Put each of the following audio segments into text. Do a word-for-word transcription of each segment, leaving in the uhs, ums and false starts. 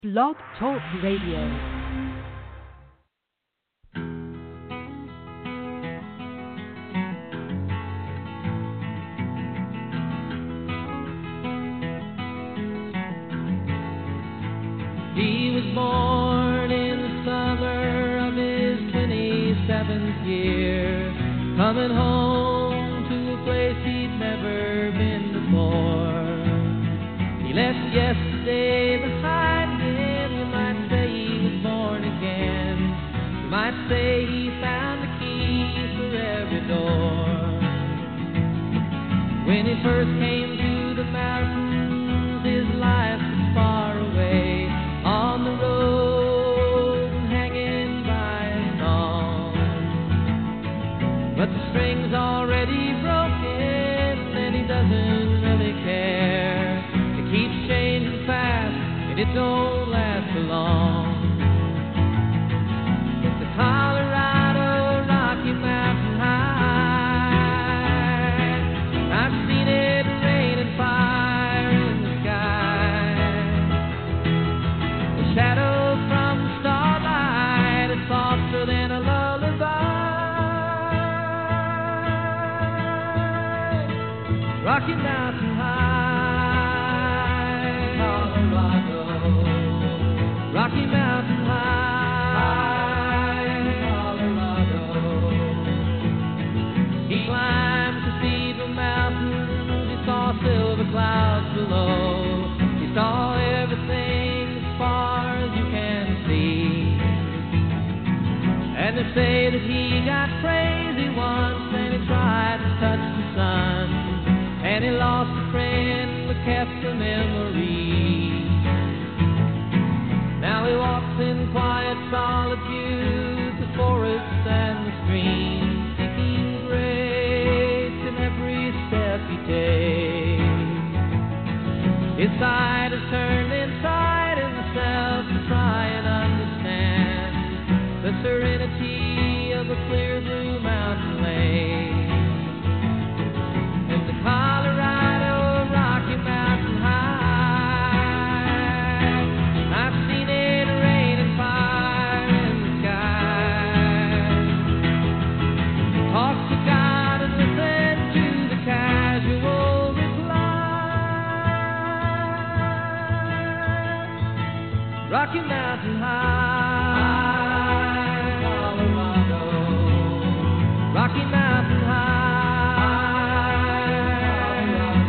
Blog Talk Radio. He was born in the summer of his twenty-seventh year, coming home to a place he'd never been before. He left yesterday behind him. You might say he was born again. You might say he found the key for every door. When he first came to the mountains, his life was far away. On the road, hanging by a song. But the string's already broken, and he doesn't really care. It keeps changing fast, and it don't last for long. It's the Colorado Rocky Mountain High. I've seen it rain and fire in the sky. Shadow from the starlight is softer than a lullaby. Rocky Mountain High, Colorado. Rocky Mountain High, Colorado. He climbed Cathedral Mountains. He saw silver clouds below. He saw everything as far as you can see. And they say that he got crazy once and he tried to touch the sun. And he lost a friend but kept a memory. Now he walks in quiet solitude, the forests and the streams, seeking grace in every step he takes. His side is turned inside himself to try and understand the serenity of a clear blue mountain lake. And the Colorado Rocky Mountain High, I've seen it rain and fire in the sky. Talk to God and listen to the casual reply. Rocky Mountain High, Colorado. Rocky Mountain High,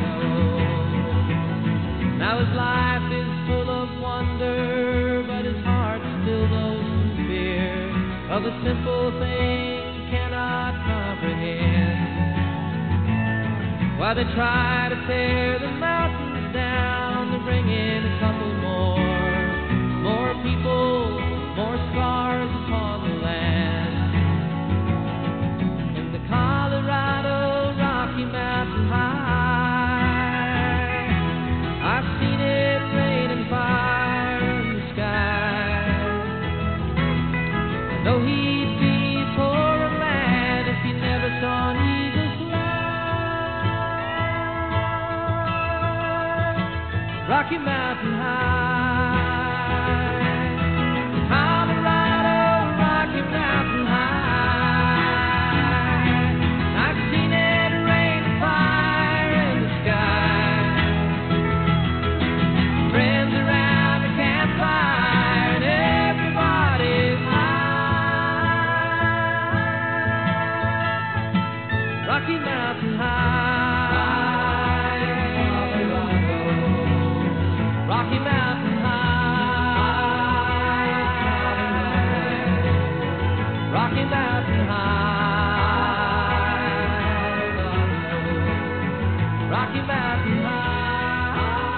Colorado. Now his life is full of wonder, but his heart still knows some fear of a simple thing he cannot comprehend. While they try to tear the mountains down, to bring in a couple more, more people, more scars upon the land. In the Colorado Rocky Mountain High, I've seen it rain and fire in the sky. I know he'd be a poorer man if he never saw an eagle fly. Rocky Mountain High, Colorado Rocky Mountain High. I've seen it rain and fire in the sky. Friends around the campfire and everybody's high. Rocky Mountain High, Colorado. Rocky Mountain High, Rocky Mountain High, Rocky Mountain High,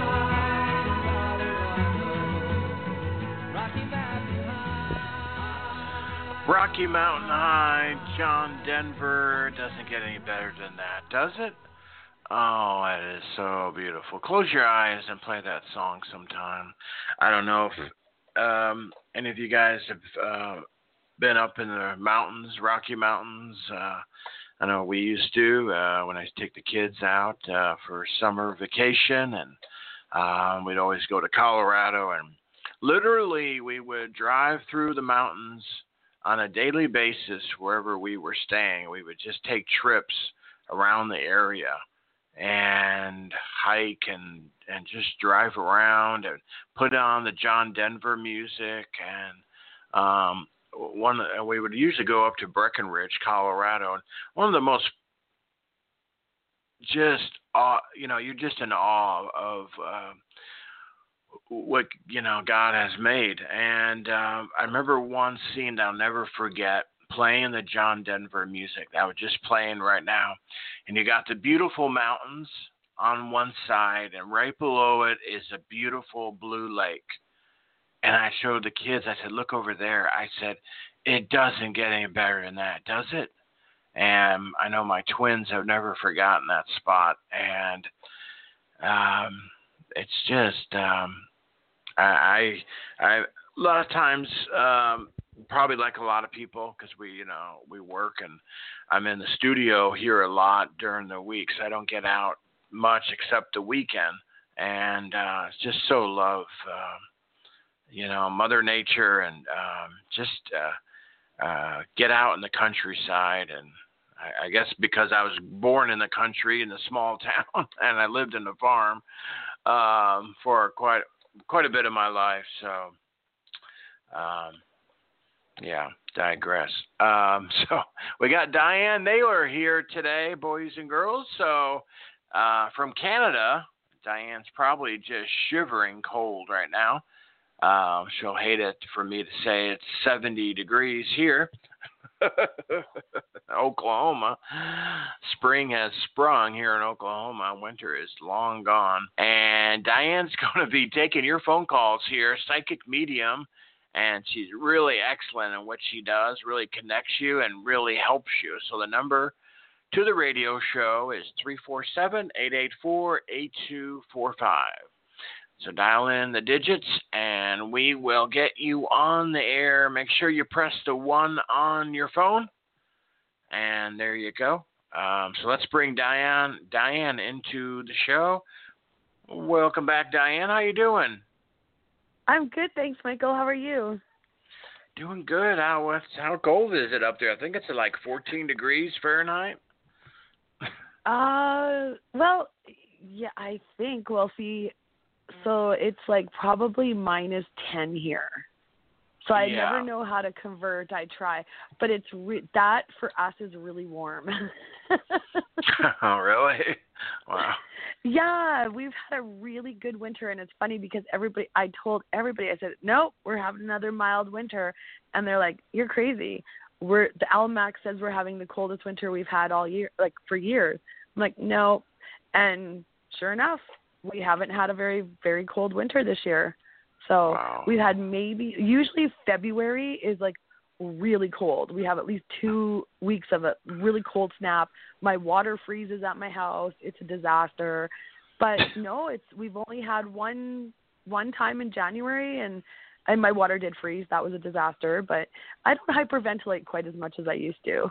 Rocky Mountain High. Rocky Mountain High, John Denver. Doesn't get any better than that, does it? Oh, that is so beautiful. Close your eyes and play that song sometime. I don't know if um, any of you guys have uh, been up in the mountains, Rocky Mountains. Uh, I know we used to uh, when I take the kids out uh, for summer vacation, and um, we'd always go to Colorado and literally, we would drive through the mountains on a daily basis wherever we were staying. We would just take trips around the area and hike and and just drive around and put on the John Denver music. And um, one we would usually go up to Breckenridge, Colorado. And one of the most just awe, you know, you're just in awe of uh, what, you know, God has made. And uh, I remember one scene that I'll never forget, playing the John Denver music that was just playing right now. And you got the beautiful mountains on one side, and right below it is a beautiful blue lake. And I showed the kids, I said, look over there. I said, it doesn't get any better than that, does it? And I know my twins have never forgotten that spot. And um, it's just, um, I, I, I, a lot of times, um, probably like a lot of people, because we, you know, we work and I'm in the studio here a lot during the week, so I don't get out much except the weekend. And uh, just so love, uh, you know, Mother Nature, and um, just uh, uh, get out in the countryside. And I, I guess because I was born in the country in a small town and I lived in a farm um, for quite quite a bit of my life. So, um, yeah, digress. Um, so we got Diane Naylor here today, boys and girls. So uh, from Canada, Diane's probably just shivering cold right now. Uh, she'll hate it for me to say it's seventy degrees here. Oklahoma. Spring has sprung here in Oklahoma. Winter is long gone. And Diane's going to be taking your phone calls here, psychic medium. And she's really excellent in what she does, really connects you and really helps you. So the number to the radio show is three four seven, eight eight four, eight two four five. So dial in the digits and we will get you on the air. Make sure you press the one on your phone. And there you go. Um, so let's bring Diane Diane into the show. Welcome back, Diane. How you doing? I'm good, thanks, Michael. How are you? Doing good. How what's, how cold is it up there? I think it's at like fourteen degrees Fahrenheit. Uh, well, yeah, I think. Well, see, so it's like probably minus ten here. So I yeah. never know how to convert. I try, but it's re- that for us is really warm. Oh, really? Wow. Yeah, we've had a really good winter, and it's funny because everybody, I told everybody, I said, nope, we're having another mild winter, and they're like, you're crazy. We're the Almanac says we're having the coldest winter we've had all year, like for years. I'm like, no, and sure enough, we haven't had a very, very cold winter this year. So wow. We've had maybe, usually February is like really cold. We have at least two weeks of a really cold snap. My water freezes at my house. It's a disaster. But no, it's we've only had one one time in January, and and my water did freeze. That was a disaster. But I don't hyperventilate quite as much as I used to.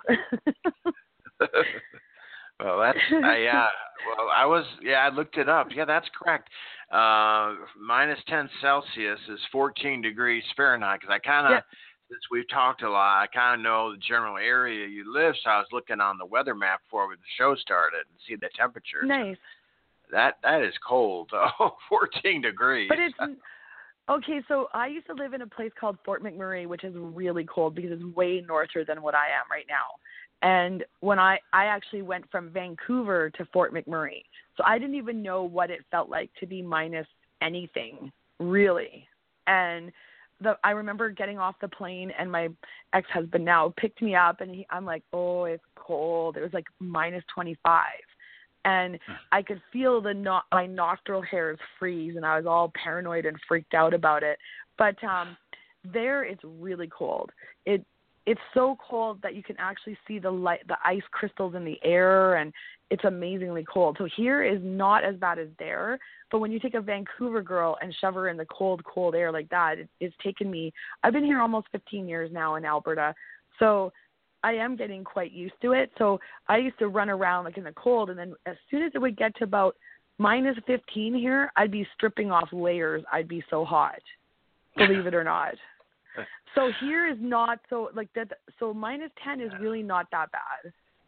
Well, that's uh, yeah. Well, I was yeah. I looked it up. Yeah, that's correct. Uh, minus ten Celsius is fourteen degrees Fahrenheit. Because I kind of, yeah. since we've talked a lot, I kind of know the general area you live. So I was looking on the weather map before the show started and see the temperatures. Nice. That that is cold. Oh, fourteen degrees. But it's okay. So I used to live in a place called Fort McMurray, which is really cold because it's way norther than what I am right now. And when I, I actually went from Vancouver to Fort McMurray, so I didn't even know what it felt like to be minus anything, really. And the I remember getting off the plane, and my ex-husband now picked me up, and he, I'm like, oh, it's cold. It was like minus twenty-five. And I could feel the no- my nostril hairs freeze, and I was all paranoid and freaked out about it. But um, there it's really cold. It It's so cold that you can actually see the light, the ice crystals in the air, and it's amazingly cold. So here is not as bad as there, but when you take a Vancouver girl and shove her in the cold, cold air like that, it, it's taken me, I've been here almost fifteen years now in Alberta, so I am getting quite used to it. So I used to run around like in the cold, and then as soon as it would get to about minus fifteen here, I'd be stripping off layers. I'd be so hot. believe it or not. So here is not so like that. So minus ten is really not that bad.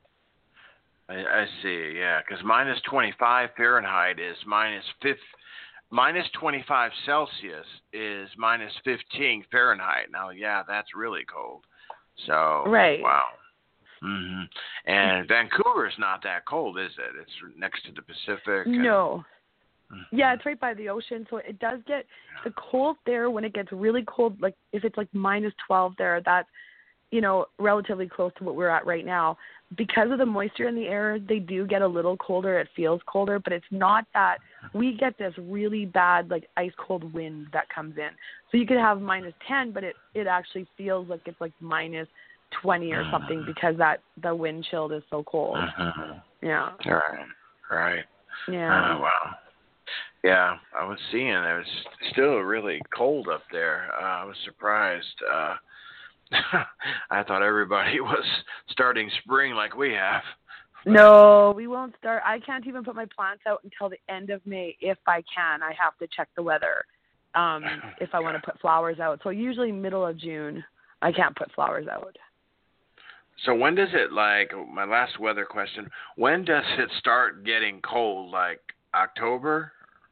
I, I see, yeah, because minus twenty-five Fahrenheit is minus fifth, minus twenty-five Celsius is minus fifteen Fahrenheit. Now, yeah, that's really cold. So, right. Wow. hmm And Vancouver's not that cold, is it? It's next to the Pacific. And, no. mm-hmm. Yeah, it's right by the ocean, so it does get the cold there when it gets really cold. Like if it's like minus twelve there, that's, you know, relatively close to what we're at right now. Because of the moisture in the air, they do get a little colder. It feels colder, but it's not that we get this really bad, like ice cold wind that comes in. So you could have minus ten, but it, it actually feels like it's like minus twenty or something because that the wind chill is so cold. Mm-hmm. Yeah. Right. Right. Yeah. Oh, wow. Yeah, I was seeing it was still really cold up there. Uh, I was surprised. Uh, I thought everybody was starting spring like we have. No, we won't start. I can't even put my plants out until the end of May if I can. I have to check the weather um, if I want to put flowers out. So usually middle of June, I can't put flowers out. So when does it, like, my last weather question, when does it start getting cold, like October?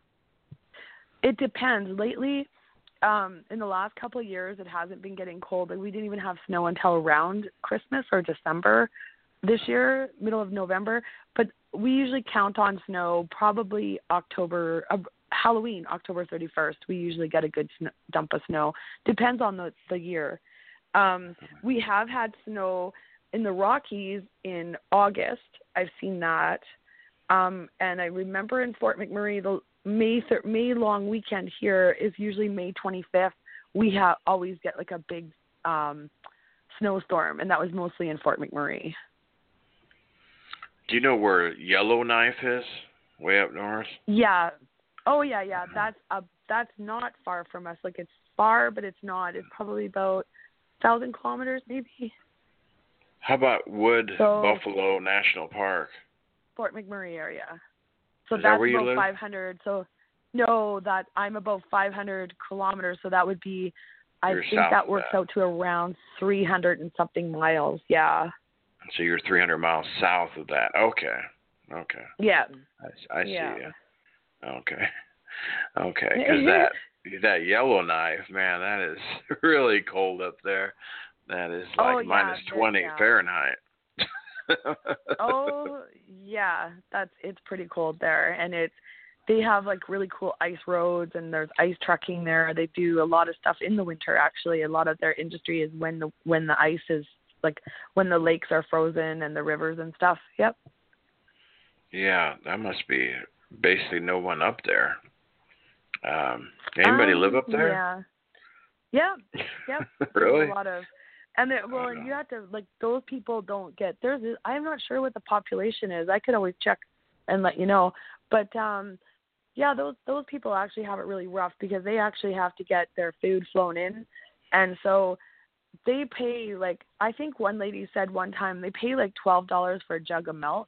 It depends. Lately, um, in the last couple of years, it hasn't been getting cold. Like, we didn't even have snow until around Christmas or December this year, middle of November. But we usually count on snow probably October, uh, Halloween, October thirty-first. We usually get a good sn- dump of snow. Depends on the, the year. Um, we have had snow in the Rockies in August. I've seen that. Um, and I remember in Fort McMurray, the May th- May long weekend here is usually May twenty-fifth. We have always get like a big um, snowstorm, and that was mostly in Fort McMurray. Do you know where Yellowknife is? Way up north? Yeah. Oh yeah, yeah. That's uh, that's not far from us. Like it's far, but it's not. It's probably about a thousand kilometers, maybe. How about Wood so, Buffalo National Park? Fort McMurray area. So Is that's that where you about live? five hundred. So no, that I'm about five hundred kilometers. So that would be, I You're think south that of works that. out to around three hundred and something miles. Yeah. So you're three hundred miles south of that. Okay. Okay. Yeah. I, I yeah. see you. Okay. Okay. Because that, that Yellowknife, man, that is really cold up there. That is like oh, yeah, minus twenty yeah. Fahrenheit. oh, yeah. That's it's pretty cold there. And it's they have like really cool ice roads and there's ice trucking there. They do a lot of stuff in the winter actually. A lot of their industry is when the when the ice is like when the lakes are frozen and the rivers and stuff. Yep. Yeah, that must be basically no one up there. Um, anybody um, live up there? Yeah. Yeah. Yep. Really? A lot of, and it, well, Oh, and no. you have to like those people don't get. There's I'm not sure what the population is. I could always check and let you know. But um, yeah, those those people actually have it really rough because they actually have to get their food flown in, and so they pay like I think one lady said one time they pay like twelve dollars for a jug of milk.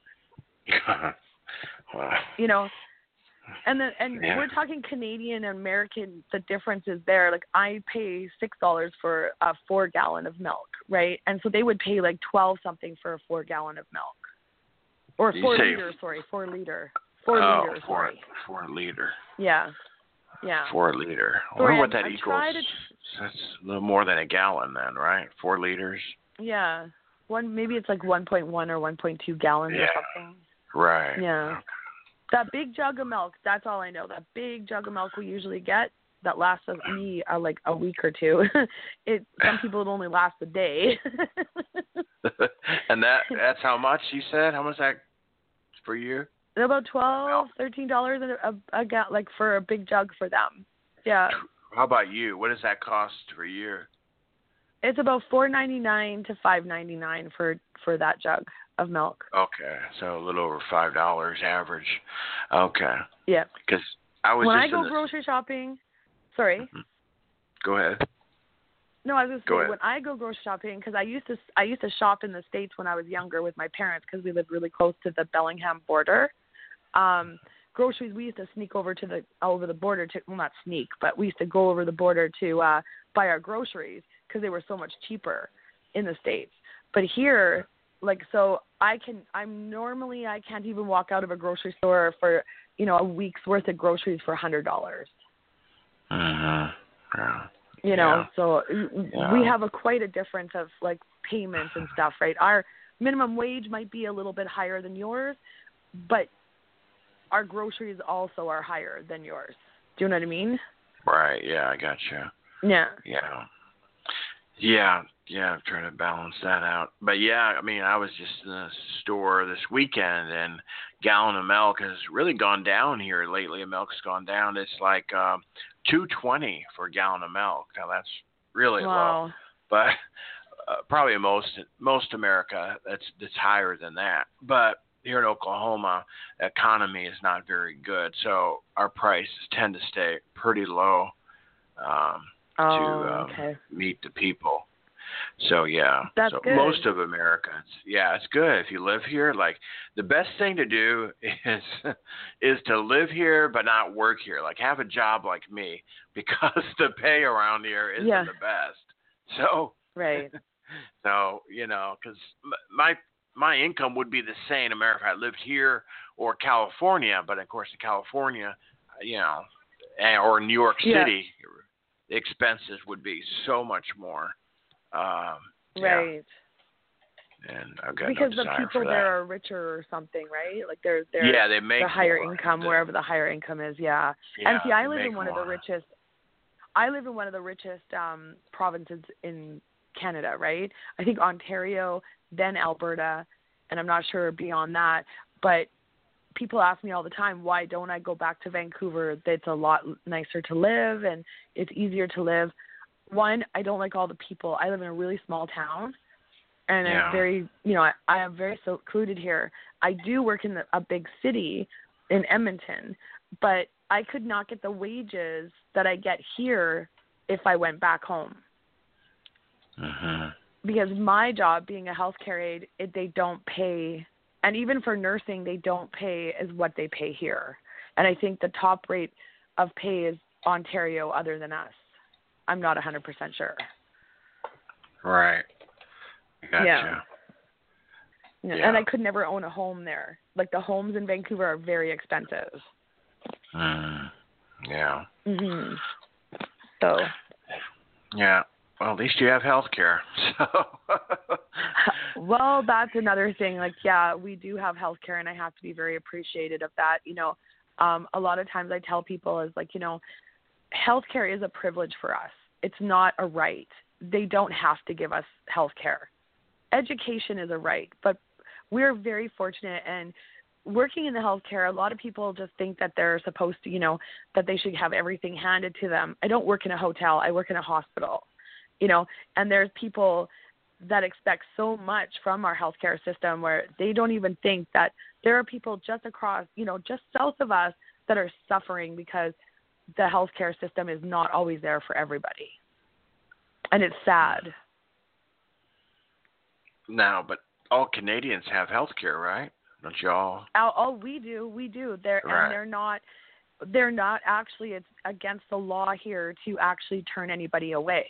Wow. You know, and then and Yeah. we're talking Canadian and American. The difference is there. Like I pay six dollars for a four gallon of milk, right? And so they would pay like twelve something for a four gallon of milk, or You four say- liter. Sorry, four liter. Four oh, liter. four, Sorry. four liter. Yeah. Yeah. Four liter. I Sorry, wonder what I'm- that I'm equals. trying to- That's a little more than a gallon then, right? Four liters. Yeah. One maybe it's like one point one or one point two gallons Yeah. or something. Right. Yeah. That big jug of milk, that's all I know. That big jug of milk we usually get that lasts us, me uh, like a week or two. it Some people it only lasts a day. And that that's how much you said? How much that for you? About twelve, thirteen dollars a, a, a ga- like for a big jug for them. Yeah. How about you? What does that cost for a year? It's about four ninety nine to five ninety nine for for that jug of milk. Okay, so a little over five dollars average. Okay, Yeah. because I was When just I go in the, grocery shopping, sorry. Go ahead. No, I was Go going to say ahead. when I go grocery shopping, because I used to I used to shop in the States when I was younger with my parents because we lived really close to the Bellingham border. Um, groceries, we used to sneak over to the over the border to well, not sneak, but we used to go over the border to uh, buy our groceries because they were so much cheaper in the States. But here, like, so I can, I'm normally, I can't even walk out of a grocery store for, you know, a week's worth of groceries for a hundred dollars. Mm-hmm. Yeah. You know, Yeah. so Yeah. we have a quite a difference of like payments and stuff, right? Our minimum wage might be a little bit higher than yours, but our groceries also are higher than yours. Do you know what I mean? Right. Yeah, I got you. Yeah. Yeah. Yeah. Yeah. I'm trying to balance that out. But yeah, I mean, I was just in the store this weekend, and gallon of milk has really gone down here lately. Milk's gone down. It's like um, two twenty for a gallon of milk. Now that's really Wow. low. But uh, probably most most America, that's that's higher than that. But here in Oklahoma, the economy is not very good, so our prices tend to stay pretty low um, Oh, to um, okay. meet the people. So yeah, That's so good. most of America, it's, yeah, it's good if you live here. Like the best thing to do is is to live here but not work here. Like have a job like me, because the pay around here isn't Yeah. the best. So Right. so you know, because my my income would be the same no matter if I lived here or California. But of course, in California, you know, and- or New York Yeah. City, the expenses would be so much more. Um, yeah. Right. And I've got Because no the desire people for that. there are richer or something, right? Like they're they're Yeah, they make the higher more. income The- wherever the higher income is. Yeah. Yeah, and see, I they live in make one of the more. richest. I live in one of the richest um, provinces in Canada, right? I think Ontario, then Alberta, and I'm not sure beyond that. But people ask me all the time, why don't I go back to Vancouver? It's a lot nicer to live and it's easier to live. One, I don't like all the people. I live in a really small town, and Yeah. I'm very, you know, I, I am very secluded here. I do work in the, a big city in Edmonton, but I could not get the wages that I get here if I went back home. Mhm. Because my job, being a healthcare aide, it, they don't pay, and even for nursing, they don't pay as what they pay here. And I think the top rate of pay is Ontario, other than us. I'm not one hundred percent sure. Right. Gotcha. Yeah. Yeah. Yeah. And I could never own a home there. Like the homes in Vancouver are very expensive. Mm. Yeah. Mhm. So. Yeah. Well, at least you have health care. So. Well, that's another thing. Like, yeah, we do have healthcare, and I have to be very appreciative of that. You know, um, a lot of times I tell people is like, you know, healthcare is a privilege for us. It's not a right. They don't have to give us healthcare. Education is a right, but we're very fortunate. And working in the healthcare, a lot of people just think that they're supposed to, you know, that they should have everything handed to them. I don't work in a hotel. I work in a hospital, you know, and there's people that expect so much from our healthcare system where they don't even think that there are people just across, you know, just south of us that are suffering because the healthcare system is not always there for everybody. And it's sad. Now, but all Canadians have health care, right? Don't you all? Oh, oh, we do, we do. They're Right. and they're not, they're not actually. It's against the law here to actually turn anybody away.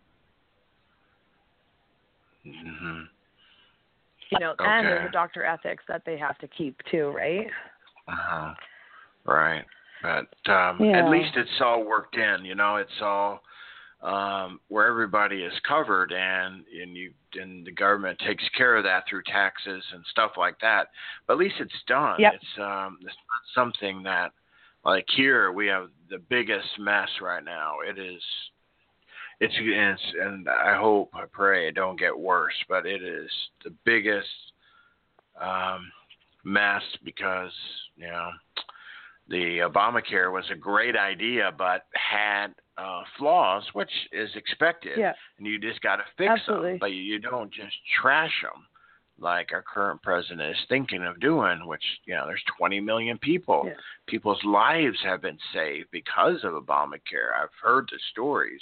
Mm-hmm. You know, and there's Okay. a doctor ethics that they have to keep too, right? Uh-huh. Right. But um, Yeah. at least it's all worked in, you know, it's all um, where everybody is covered, and, and you and the government takes care of that through taxes and stuff like that. But at least it's done. Yep. It's um, it's not something that, like here, we have the biggest mess right now. It is, it's, it's and I hope, I pray it don't get worse, but it is the biggest um, mess because, you know, the Obamacare was a great idea, but had uh, flaws, which is expected. Yeah. And you just got to fix Absolutely. them, but you don't just trash them like our current president is thinking of doing, which, you know, there's twenty million people. Yeah. People's lives have been saved because of Obamacare. I've heard the stories,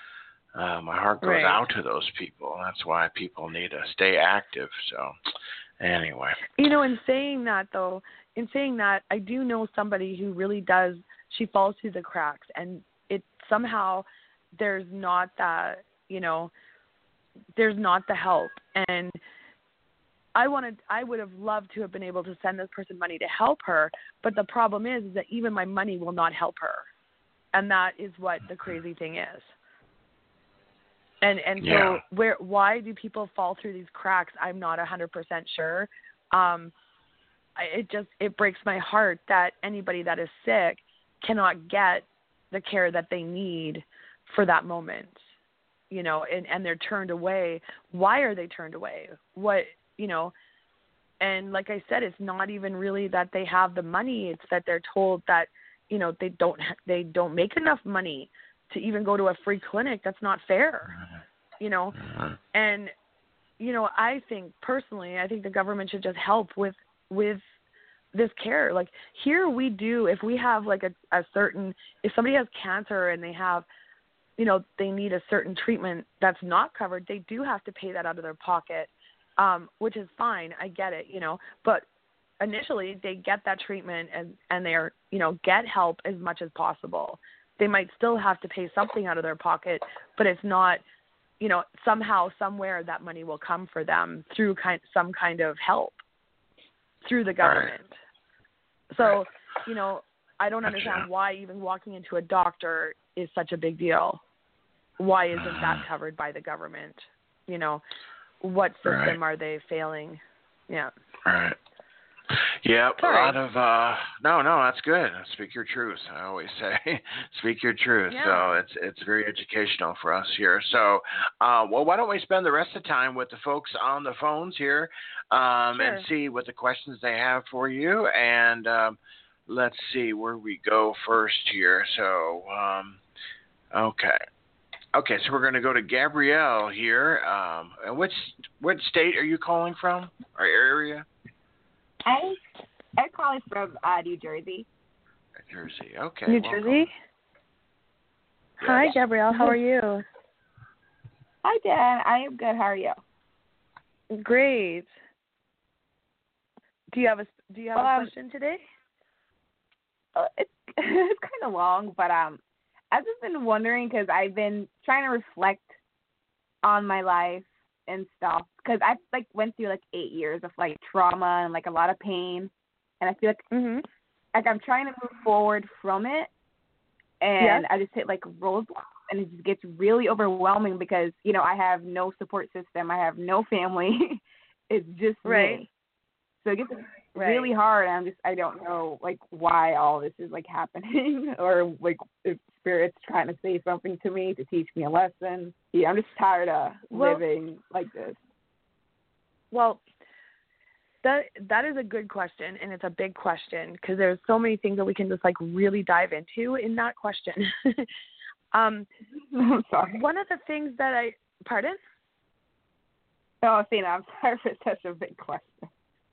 and uh, my heart goes Right. out to those people. That's why people need to stay active. So, Anyway. You know, in saying that, though, in saying that, I do know somebody who really does, she falls through the cracks, and it somehow there's not that, you know, there's not the help. And I wanted, I would have loved to have been able to send this person money to help her, but the problem is, is that even my money will not help her. And that is what the crazy thing is. And and so Yeah. where why do people fall through these cracks? I'm not one hundred percent sure. Um, I, it just it breaks my heart that anybody that is sick cannot get the care that they need for that moment. You know, and, and they're turned away. Why are they turned away? What, you know, and like I said, it's not even really that they have the money. It's that they're told that, you know, they don't they don't make enough money to even go to a free clinic. That's not fair, you know. And, you know, I think personally, I think the government should just help with with this care. Like here we do, if we have like a, a certain, if somebody has cancer and they have, you know, they need a certain treatment that's not covered, they do have to pay that out of their pocket, um, which is fine. I get it, you know, but initially they get that treatment and, and they're, you know, get help as much as possible. They might still have to pay something out of their pocket, but it's not, you know, somehow, somewhere that money will come for them through kind, some kind of help through the government. Right. So, right. you know, I don't understand gotcha. why even walking into a doctor is such a big deal. Why isn't that covered by the government? You know, what system right. are they failing? Yeah. Right. Yeah, a lot of, uh, no, no, that's good. Speak your truth. I always say, speak your truth. Yeah. So it's it's very educational for us here. So, uh, well, why don't we spend the rest of the time with the folks on the phones here um, sure. and see what the questions they have for you. And um, let's see where we go first here. So, um, okay. Okay, so we're going to go to Gabrielle here. Um, and which, which state are you calling from, or area? I I'm calling from uh, New Jersey. New Jersey, okay. New welcome. Jersey. Yes. Hi, Gabrielle. How are you? Hi, Dan. I am good. How are you? Great. Do you have a Do you have um, a question today? Uh, it's it's kind of long, but um, I've just been wondering because I've been trying to reflect on my life and stuff, because I like went through like eight years of like trauma and like a lot of pain, and I feel like mm-hmm. like I'm trying to move forward from it, and yes. I just hit like roadblocks, and it just gets really overwhelming because you know I have no support system, I have no family, it's just right. me, so it gets right. really hard, and I'm just I don't know like why all this is like happening, or like if Spirit's trying to say something to me to teach me a lesson. Yeah, I'm just tired of well, living like this. Well, that that is a good question, and it's a big question because there's so many things that we can just like really dive into in that question. um, I'm sorry. One of the things that I pardon? Oh, Athena, I'm sorry for such a big question.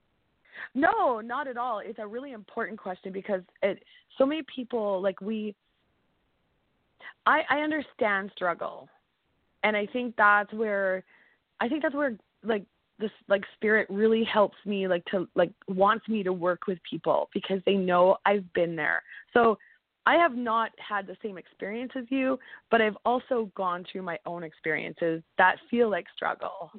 No, not at all. It's a really important question because it so many people like we. I, I understand struggle, and I think that's where, I think that's where like this like Spirit really helps me like to like wants me to work with people because they know I've been there. So I have not had the same experience as you, but I've also gone through my own experiences that feel like struggle.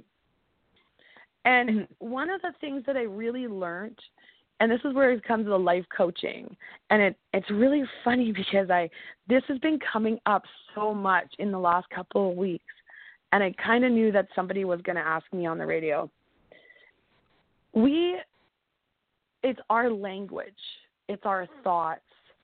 And one of the things that I really learned, and this is where it comes to the life coaching, and it it's really funny because I this has been coming up so much in the last couple of weeks, and I kind of knew that somebody was going to ask me on the radio. We, it's our language, it's our thoughts.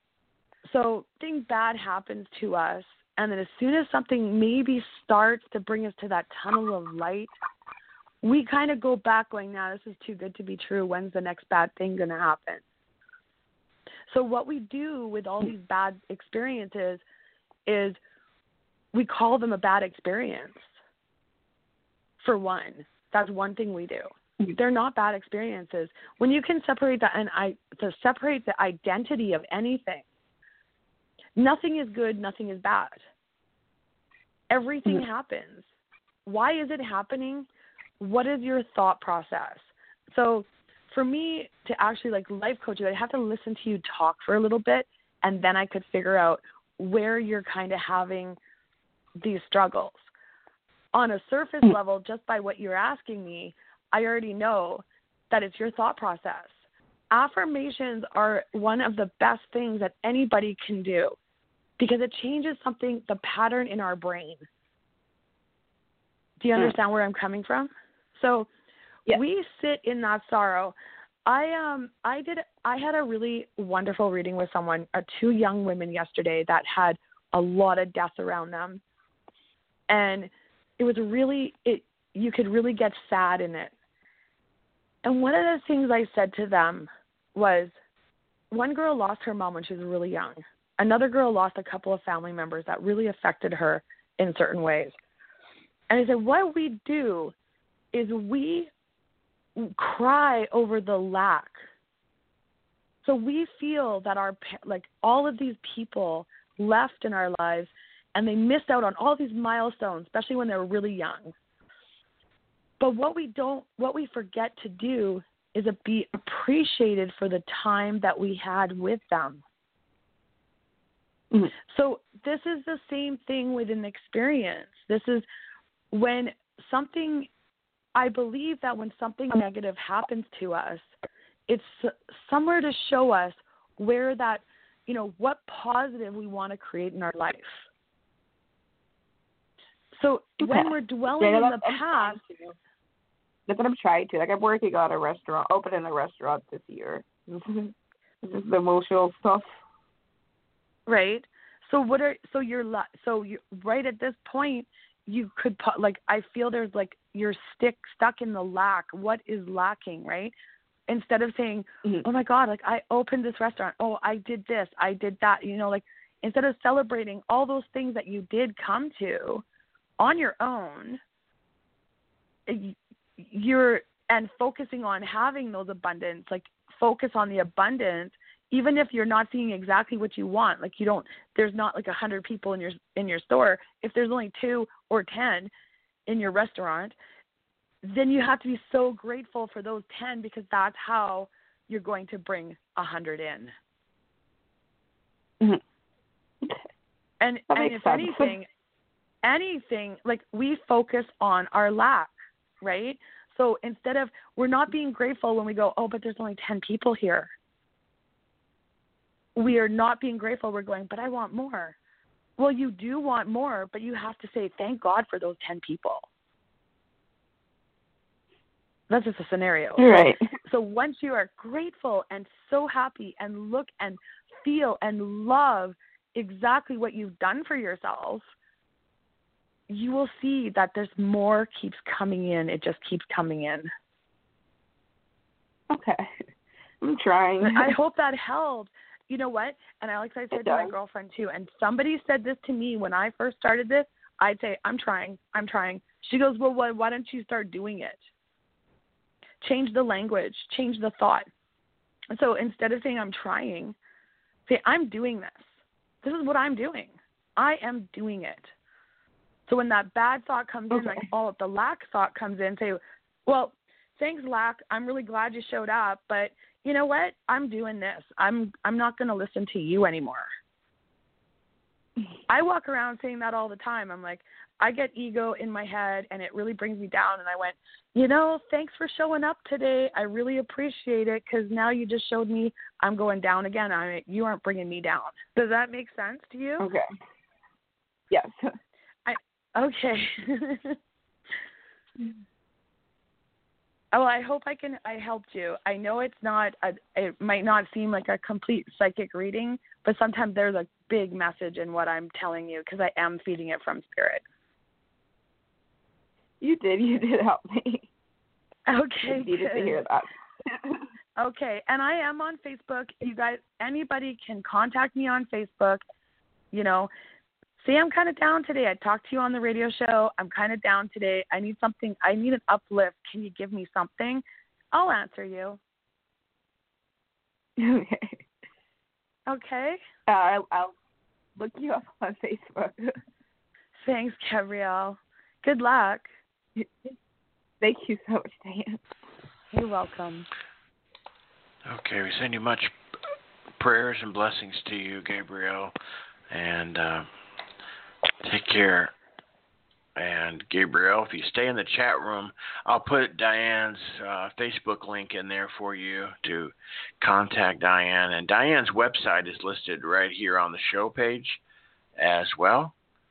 So something bad happens to us, and then as soon as something maybe starts to bring us to that tunnel of light, we kind of go back going, nah, this is too good to be true. When's the next bad thing going to happen? So what we do with all these bad experiences is we call them a bad experience. For one, that's one thing we do. They're not bad experiences. When you can separate that and I to separate the identity of anything, nothing is good, nothing is bad. Everything mm-hmm. happens. Why is it happening? What is your thought process? So for me to actually like life coach you, I'd have to listen to you talk for a little bit, and then I could figure out where you're kind of having these struggles. On a surface level, just by what you're asking me, I already know that it's your thought process. Affirmations are one of the best things that anybody can do because it changes something, the pattern in our brain. Do you understand mm. where I'm coming from? So yes. We sit in that sorrow. I um I did I had a really wonderful reading with someone, uh, two young women yesterday that had a lot of death around them, and it was really it you could really get sad in it. And one of the things I said to them was, one girl lost her mom when she was really young. Another girl lost a couple of family members that really affected her in certain ways. And I said, what we do is we cry over the lack. So we feel that our, like all of these people left in our lives and they missed out on all these milestones, especially when they were really young. But what we don't, what we forget to do is be appreciated for the time that we had with them. Mm-hmm. So this is the same thing with an experience. This is when something, I believe that when something negative happens to us, it's somewhere to show us where that, you know, what positive we want to create in our life. So okay. when we're dwelling yeah, in the past, that's what I'm trying to. Like I'm working on a restaurant, opening a restaurant this year. This is, this is the emotional stuff, right? So what are so you're so you right at this point you could like I feel there's like you're stick stuck in the lack. What is lacking, right? Instead of saying, mm-hmm. oh my God, like I opened this restaurant. Oh, I did this, I did that. You know, like instead of celebrating all those things that you did come to on your own, you're and focusing on having those abundance, like focus on the abundance, even if you're not seeing exactly what you want. Like you don't, there's not like a hundred people in your in your store. If there's only two or ten in your restaurant, then you have to be so grateful for those ten because that's how you're going to bring a hundred in. Mm-hmm. And that and if sense. anything, anything like we focus on our lack, right? So instead of, we're not being grateful when we go, oh, but there's only ten people here. We are not being grateful. We're going, but I want more. Well, you do want more, but you have to say, thank God for those ten people. That's just a scenario. You're right. So, so once you are grateful and so happy and look and feel and love exactly what you've done for yourself, you will see that there's more keeps coming in. It just keeps coming in. Okay. I'm trying. I hope that helped. You know what? And Alex, I said to my girlfriend too, and somebody said this to me when I first started this, I'd say, I'm trying, I'm trying. She goes, well, why, why don't you start doing it? Change the language, change the thought. So instead of saying I'm trying, say I'm doing this. This is what I'm doing. I am doing it. So when that bad thought comes okay. in, like all of the lack thought comes in, say, well, thanks, lack. I'm really glad you showed up, but you know what? I'm doing this. I'm I'm not going to listen to you anymore. I walk around saying that all the time. I'm like, I get ego in my head, and it really brings me down. And I went, you know, thanks for showing up today. I really appreciate it because now you just showed me I'm going down again. I mean, you aren't bringing me down. Does that make sense to you? Okay. Yes. Okay. Oh, I hope I can. I helped you. I know it's not. A, it might not seem like a complete psychic reading, but sometimes there's a big message in what I'm telling you because I am feeding it from spirit. You did. You did help me. Okay. I needed good. to hear that. Okay, and I am on Facebook. You guys, anybody can contact me on Facebook. You know. See, I'm kind of down today. I talked to you on the radio show. I'm kind of down today. I need something. I need an uplift. Can you give me something? I'll answer you. Okay. Okay. Uh, I'll, I'll look you up on Facebook. Thanks, Gabrielle. Good luck. Thank you so much, Diane. You're welcome. Okay, we send you much prayers and blessings to you, Gabrielle, and uh, take care. And Gabrielle, if you stay in the chat room, I'll put Diane's uh, Facebook link in there for you to contact Diane. And Diane's website is listed right here on the show page as well.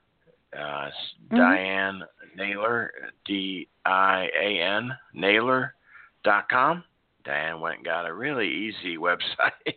Uh, mm-hmm. Diane Naylor, D I A N, Naylor dot com. Diane went and got a really easy website.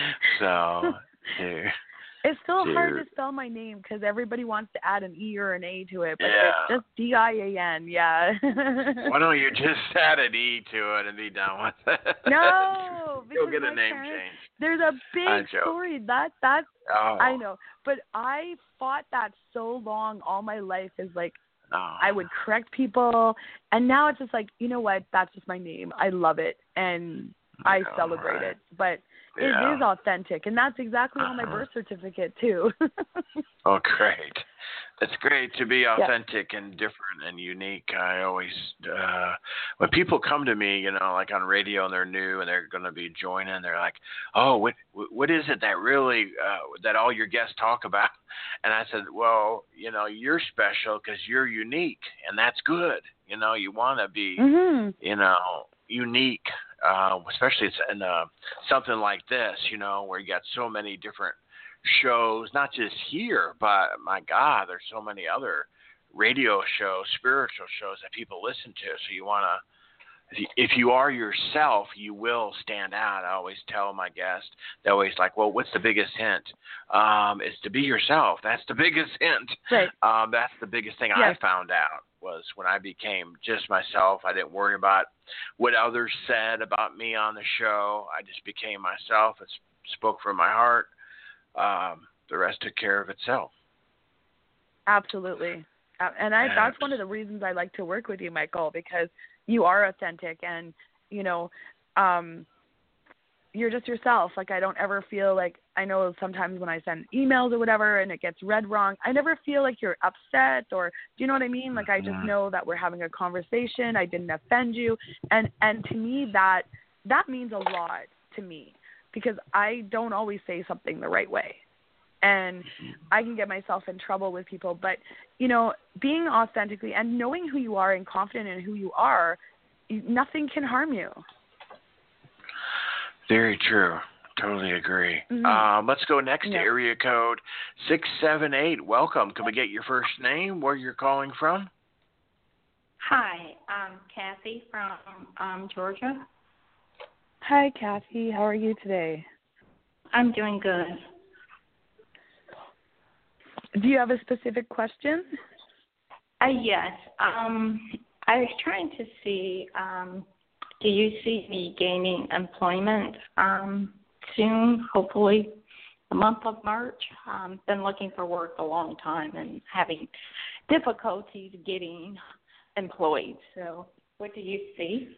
so, to, It's still to, hard to spell my name because everybody wants to add an E or an A to it, but yeah. it's just D I A N, yeah. Why don't you just add an E to it and be done with it? No, because You'll get a name parents, change. There's a big story. That, that's, oh. I know, but I fought that so long all my life is like, oh. I would correct people, and now it's just like, you know what, that's just my name. I love it, and I yeah, celebrate right. it, but yeah. it is authentic, and that's exactly uh-huh. on my birth certificate, too. Oh, great. It's great to be authentic yeah. and different and unique. I always, uh, when people come to me, you know, like on radio and they're new and they're going to be joining, they're like, oh, what what is it that really, uh, that all your guests talk about? And I said, well, you know, you're special because you're unique, and that's good. You know, you want to be, mm-hmm. you know, unique, uh, especially it's in uh, something like this, you know, where you got so many different shows, not just here, but my God, there's so many other radio shows, spiritual shows that people listen to. So you want to, if you, if you are yourself, you will stand out. I always tell my guests, they're always like, well, what's the biggest hint? Um, is to be yourself. That's the biggest hint. Right. Um, that's the biggest thing yeah. I found out was when I became just myself. I didn't worry about what others said about me on the show. I just became myself. It spoke from my heart. Um, the rest took care of itself. Absolutely. And I, that's one of the reasons I like to work with you, Michael, because you are authentic and, you know, um, you're just yourself. Like, I don't ever feel like, I know sometimes when I send emails or whatever and it gets read wrong, I never feel like you're upset or, do you know what I mean? Like, I just know that we're having a conversation. I didn't offend you. And, and to me, that, that means a lot to me, because I don't always say something the right way. And I can get myself in trouble with people. But, you know, being authentically and knowing who you are and confident in who you are, nothing can harm you. Very true. Totally agree. Mm-hmm. Um, let's go next yeah. to area code six seven eight. Welcome. Can we get your first name, where you're calling from? Hi, I'm Kathy from um, Georgia. Hi, Kathy. How are you today? I'm doing good. Do you have a specific question? Uh, yes. Um, I was trying to see, um, do you see me gaining employment um, soon, hopefully the month of March? I've um, been looking for work a long time and having difficulties getting employed. So what do you see?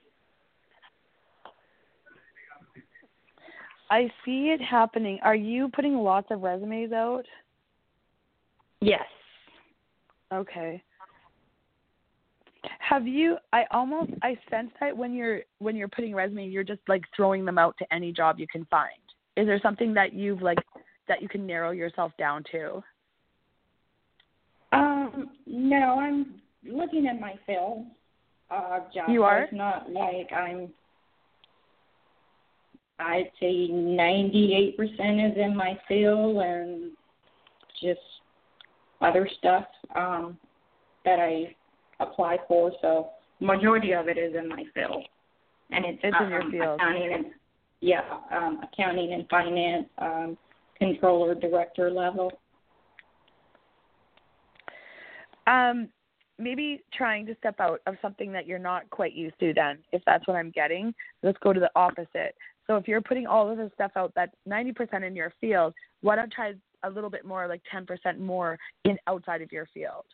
I see it happening. Are you putting lots of resumes out? Yes. Okay. Have you? I almost I sense that when you're when you're putting resumes, you're just like throwing them out to any job you can find. Is there something that you've like that you can narrow yourself down to? Um, no, I'm looking at my field. Uh, job. You are? It's not like I'm. I'd say ninety-eight percent is in my field and just other stuff um, that I apply for. So majority of it is in my field, and it's, it's um, in your field. Accounting and yeah, um, accounting and finance, um, controller, director level. Um, maybe trying to step out of something that you're not quite used to. Then, if that's what I'm getting, let's go to the opposite. So if you're putting all of this stuff out that's ninety percent in your field, why don't try a little bit more, like ten percent more in outside of your field?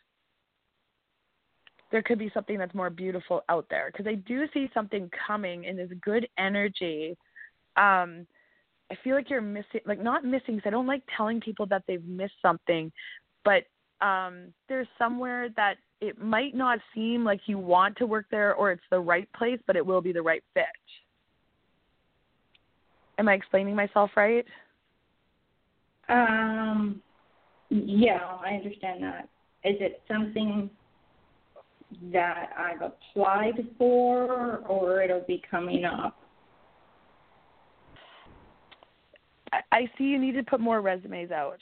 There could be something that's more beautiful out there, because I do see something coming in this good energy. Um, I feel like you're missing, like not missing, because I don't like telling people that they've missed something, but um, there's somewhere that it might not seem like you want to work there or it's the right place, but it will be the right fit. Am I explaining myself right? Um, yeah, I understand that. Is it something that I've applied for, or it'll be coming up? I, I see you need to put more resumes out.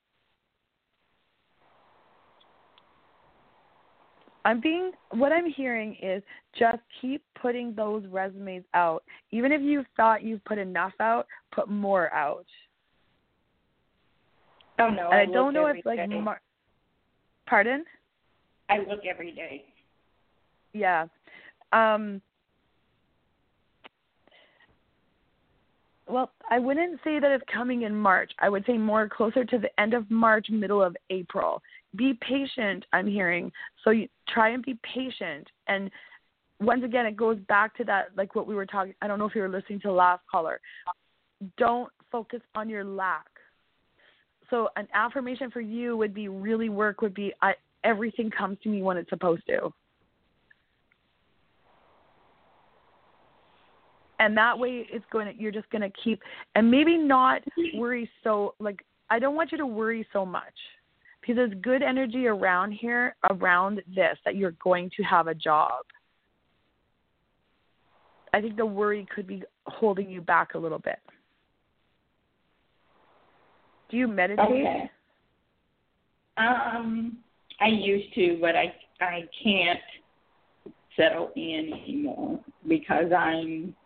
I'm being, what I'm hearing is just keep putting those resumes out. Even if you thought you've put enough out, put more out. Oh, no, and I, I don't know if, like, day. Mar- pardon? I look every day. Yeah. Um, well, I wouldn't say that it's coming in March. I would say more closer to the end of March, middle of April. Be patient, I'm hearing. So you try and be patient. And once again, it goes back to that, like what we were talking. I don't know if you were listening to the last caller. Don't focus on your lack. So an affirmation for you would be really work would be I, everything comes to me when it's supposed to. And that way it's going to, you're just going to keep, and maybe not worry so, like, I don't want you to worry so much because there's good energy around here, around this, that you're going to have a job. I think the worry could be holding you back a little bit. Do you meditate? Okay. Um, I used to, but I I can't settle in anymore because I'm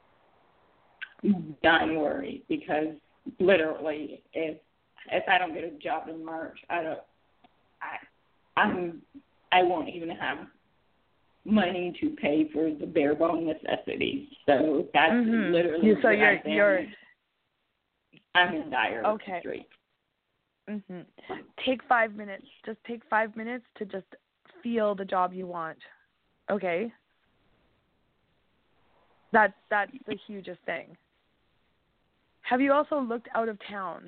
done worried. Because literally, if if I don't get a job in March, I don't. I I'm I won't even have money to pay for the bare bone necessities. So that's mm-hmm. literally you, so what you're I've been. you're. I'm in dire okay. straits. Mm-hmm. Take five minutes. Just take five minutes to just feel the job you want. Okay? That, that's the hugest thing. Have you also looked out of town?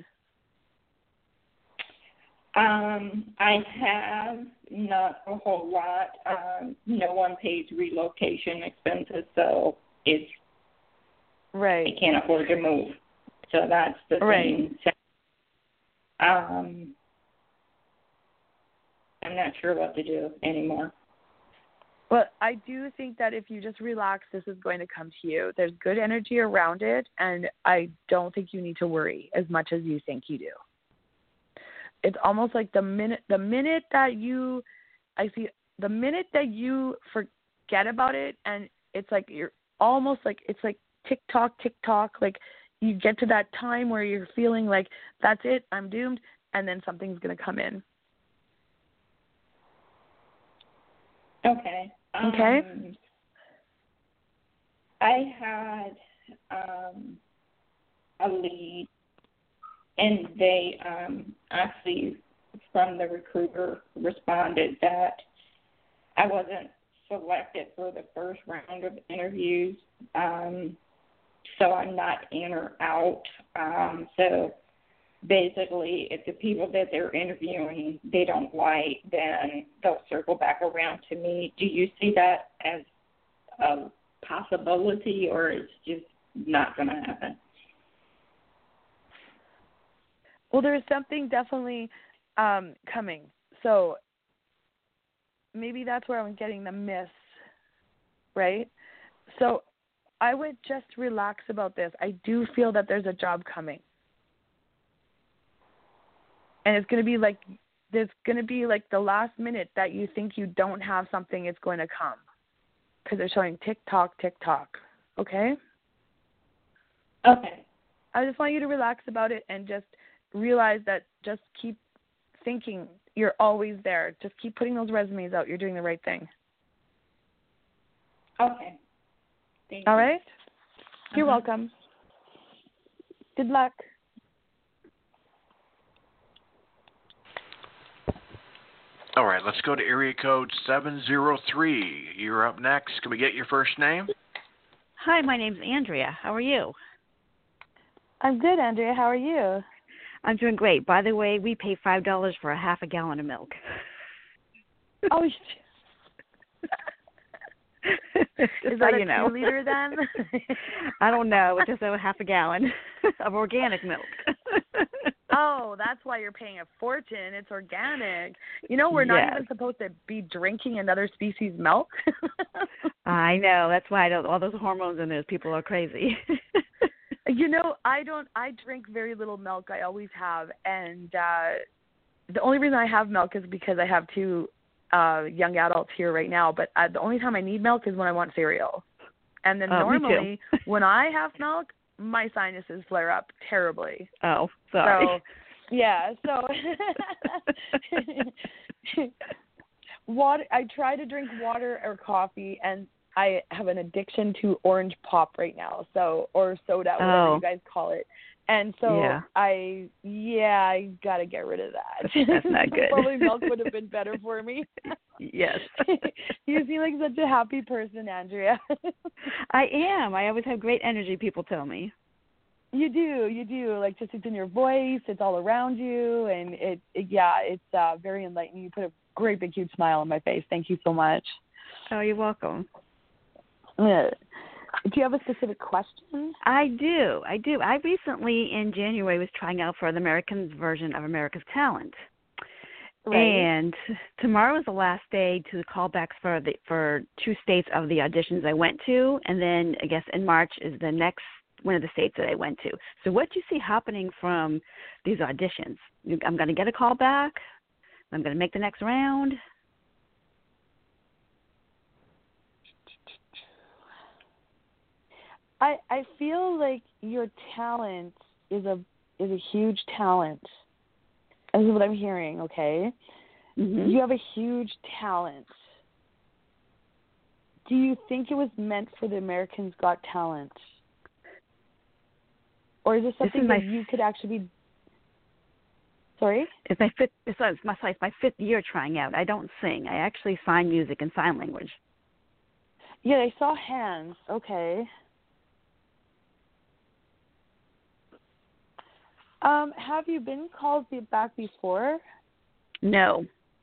Um, I have not a whole lot. Um, no one pays relocation expenses, so it's right. I can't afford to move. So that's the right. thing. Um, I'm not sure what to do anymore. Well, I do think that if you just relax, this is going to come to you. There's good energy around it, and I don't think you need to worry as much as you think you do. It's almost like the minute the minute that you, I see, the minute that you forget about it, and it's like you're almost like, it's like tick-tock, tick-tock, like you get to that time where you're feeling like, that's it, I'm doomed, and then something's going to come in. Okay. Okay. Um, I had um, a lead, and they um, actually, from the recruiter, responded that I wasn't selected for the first round of interviews. Um, so I'm not in or out. Um, so basically, if the people that they're interviewing they don't like, then they'll circle back around to me. Do you see that as a possibility, or it's just not going to happen? Well, there's something definitely um, coming. So maybe that's where I'm getting the miss, right? So I would just relax about this. I do feel that there's a job coming. And it's going to be like, there's going to be like the last minute that you think you don't have something, it's going to come. Because they're showing tick-tock, tick-tock. Okay? Okay. I just want you to relax about it and just realize that just keep thinking you're always there. Just keep putting those resumes out. You're doing the right thing. Okay. Thank All you. right? You're uh-huh. welcome. Good luck. All right, let's go to area code seven zero three. You're up next. Can we get your first name? Hi, my name's Andrea. How are you? I'm good, Andrea. How are you? I'm doing great. By the way, we pay five dollars for a half a gallon of milk. Oh, you Just is so that a you know. two-liter then? I don't know. It's just over half a gallon of organic milk. Oh, that's why you're paying a fortune. It's organic. You know, we're not Yes. even supposed to be drinking another species' milk. I know. That's why I don't, all those hormones in those people are crazy. You know, I don't. I drink very little milk. I always have, and uh, the only reason I have milk is because I have two uh, young adults here right now. But uh, the only time I need milk is when I want cereal, and then Oh, me too. normally when I have milk, my sinuses flare up terribly. Oh, sorry. So, yeah. So, water. I try to drink water or coffee, and I have an addiction to orange pop right now, so or soda, whatever Oh. you guys call it. And so Yeah. I, yeah, I gotta get rid of that. That's not good. Probably milk would have been better for me. Yes. You seem like such a happy person, Andrea. I am. I always have great energy, people tell me. You do, you do. Like, just it's in your voice, it's all around you, and it, it yeah, it's uh, very enlightening. You put a great big huge smile on my face. Thank you so much. Oh, you're welcome. Yeah. Do you have a specific question? I do. I do. I recently, in January, was trying out for the Americans version of America's Talent. Right. And tomorrow is the last day to call backs for the for two states of the auditions I went to, and then I guess in March is the next one of the states that I went to. So what do you see happening from these auditions? I'm going to get a call back. I'm going to make the next round. I I feel like your talent is a is a huge talent. This is what I'm hearing, okay? Mm-hmm. You have a huge talent. Do you think it was meant for the Americans Got Talent? Or is this something is my that you could actually be... Sorry? It's my fifth. It's my it's my fifth year trying out. I don't sing. I actually sign music and sign language. Yeah, I saw hands. Okay. Um, have you been called back before? No.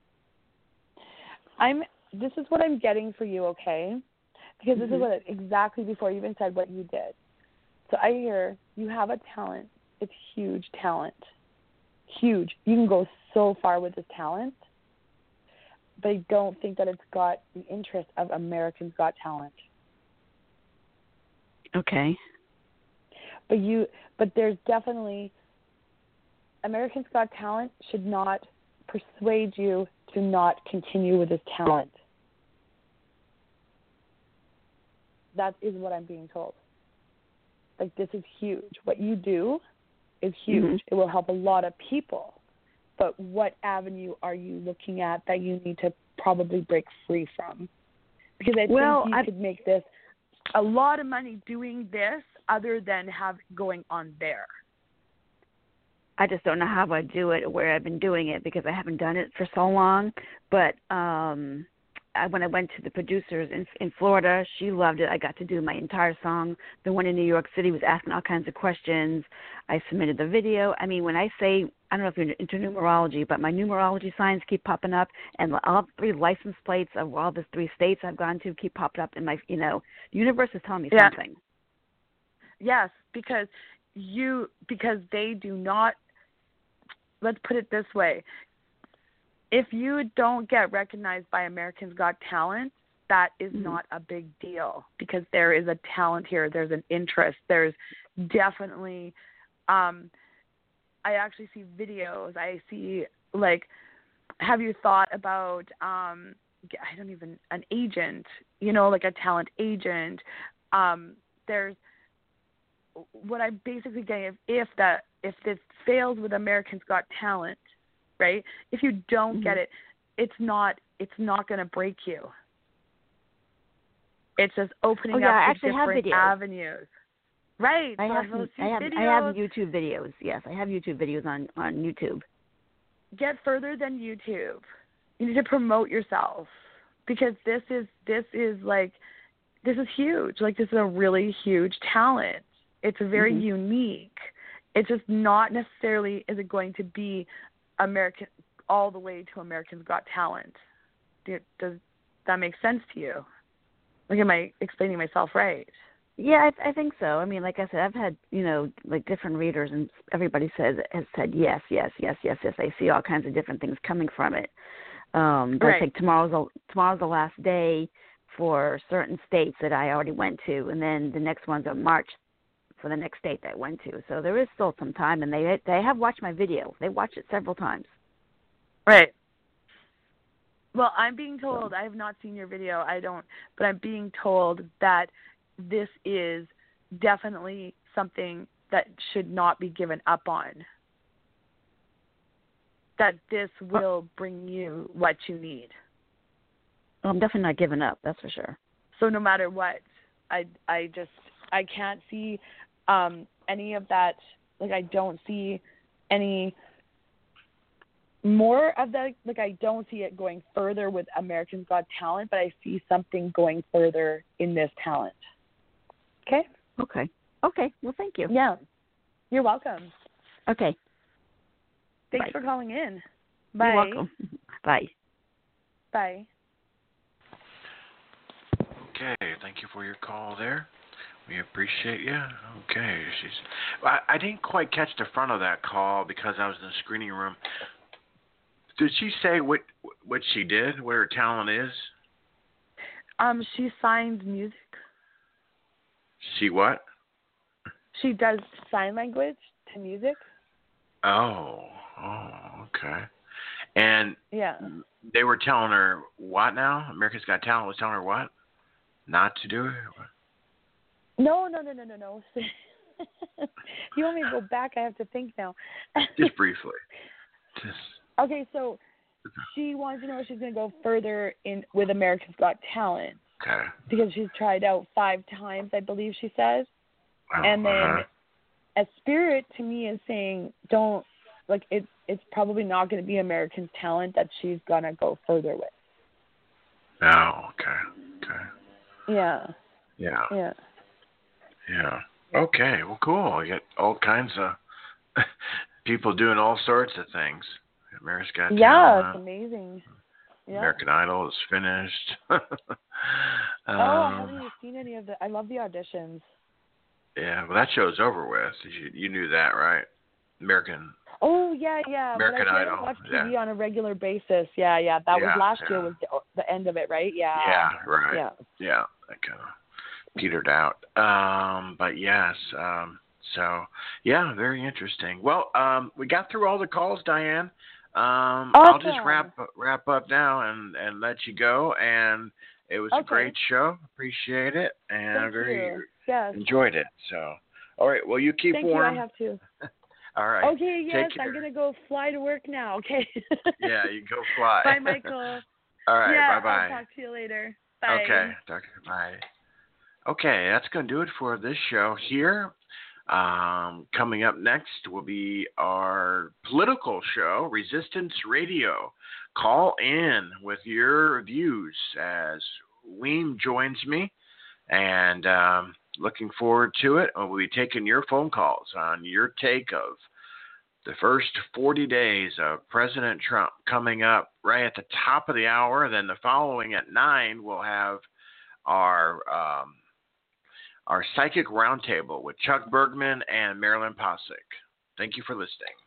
I'm. This is what I'm getting for you, okay? Because this Mm-hmm. is what exactly before you even said what you did. So I hear you have a talent. It's huge talent. Huge. You can go so far with this talent, but I don't think that it's got the interest of Americans Got Talent. Okay. But you, but there's definitely Americans Got Talent should not persuade you to not continue with this talent. That is what I'm being told. Like, this is huge. What you do is huge. Mm-hmm. It will help a lot of people. But what avenue are you looking at that you need to probably break free from? Because I Well, think you I- could make this a lot of money doing this other than have going on there. I just don't know how I do it or where I've been doing it because I haven't done it for so long. But um, I, when I went to the producers in in Florida, she loved it. I got to do my entire song. The one in New York City was asking all kinds of questions. I submitted the video. I mean, when I say, I don't know if you're into numerology, but my numerology signs keep popping up, and all three license plates of all the three states I've gone to keep popping up in my, you know, the universe is telling me Yeah. something. Yes, because you because they do not. Let's put it this way. If you don't get recognized by Americans Got Talent, that is Mm-hmm. not a big deal because there is a talent here. There's an interest. There's definitely, um, I actually see videos. I see, like, have you thought about, um, I don't even, an agent, you know, like a talent agent. Um, there's, what I'm basically getting, if, if that, if this fails with Americans Got Talent, right? If you don't Mm-hmm. get it, it's not, it's not going to break you. It's just opening Oh, yeah, I up to actually have different videos. avenues. Right. I so have, those I have, videos, I have YouTube videos. Yes, I have YouTube videos on, on YouTube. Get further than YouTube. You need to promote yourself because this is, this is like, this is huge. Like, this is a really huge talent. It's very Mm-hmm. unique. It's just not necessarily is it going to be American all the way to Americans Got Talent. does that make sense to you? Like, am I explaining myself right? Yeah, I, I think so. I mean, like I said, I've had, you know, like different readers, and everybody says has said yes, yes, yes, yes, yes. They see all kinds of different things coming from it. Um, but right. I think tomorrow's a, tomorrow's the last day for certain states that I already went to, and then the next one's on March for the next state that I went to. So there is still some time, and they they have watched my video. They watched it several times. Right. Well, I'm being told, I have not seen your video, I don't, but I'm being told that this is definitely something that should not be given up on. That this will bring you what you need. Well, I'm definitely not giving up, that's for sure. So no matter what, I, I just, I can't see um, any of that, like I don't see any more of that, like I don't see it going further with American's Got Talent, but I see something going further in this talent. Okay? Okay. Okay. Well, thank you. Yeah. You're welcome. Okay. Thanks Bye. for calling in. Bye. You're welcome. Bye. Bye. Okay, thank you for your call there. We appreciate you. Okay, she's. I, I didn't quite catch the front of that call because I was in the screening room. Did she say what what she did, what her talent is? Um, she signs music. She what? She does sign language to music. Oh, oh, okay. And yeah, they were telling her what now? America's Got Talent was telling her what? Not to do it? No, no, no, no, no, no. You want me to go back? I have to think now. Just briefly. Just. Okay, so she wants to know if she's going to go further in with America's Got Talent. Okay. Because she's tried out five times, I believe she says. Oh, and then uh-huh. a spirit to me is saying, don't, like, it, it's probably not going to be American's Talent that she's going to go further with. Oh, okay. Okay. Yeah. Yeah. Yeah. Yeah. Okay. Well, cool. You got all kinds of people doing all sorts of things. America's Got Talent. Yeah, it's amazing. Yeah. American Idol is finished. um, oh, I haven't even seen any of the. I love the auditions. Yeah, well, that show's over with. You, you knew that, right? American. Oh yeah, yeah. American but I Idol. watch T V yeah. on a regular basis. Yeah, yeah. That yeah, was last yeah. year. Was the, the end of it, right? Yeah. Yeah. Right. Yeah. Yeah. That kind of petered out. Um, but yes. Um, so yeah, very interesting. Well, um, we got through all the calls, Diane. Um, awesome. I'll just wrap wrap up now and, and let you go. And it was okay. a great show. Appreciate it, and Thank very you. Yes. enjoyed it. So, all right. Well, you keep Thank warm. you. I have to. All right. Okay. Yes, Take care. I'm gonna go fly to work now. Okay. Yeah, you go fly. Bye, Michael. All right. Yeah, bye bye. I'll talk to you later. Bye. Okay. Talk, bye. Okay, that's gonna do it for this show here. Um, coming up next will be our political show, Resistance Radio. Call in with your views as Weem joins me, and um, looking forward to it. We'll be taking your phone calls on your take of the first forty days of President Trump coming up right at the top of the hour. Then the following at nine, we'll have our um, our Psychic Roundtable with Chuck Bergman and Marilyn Posick. Thank you for listening.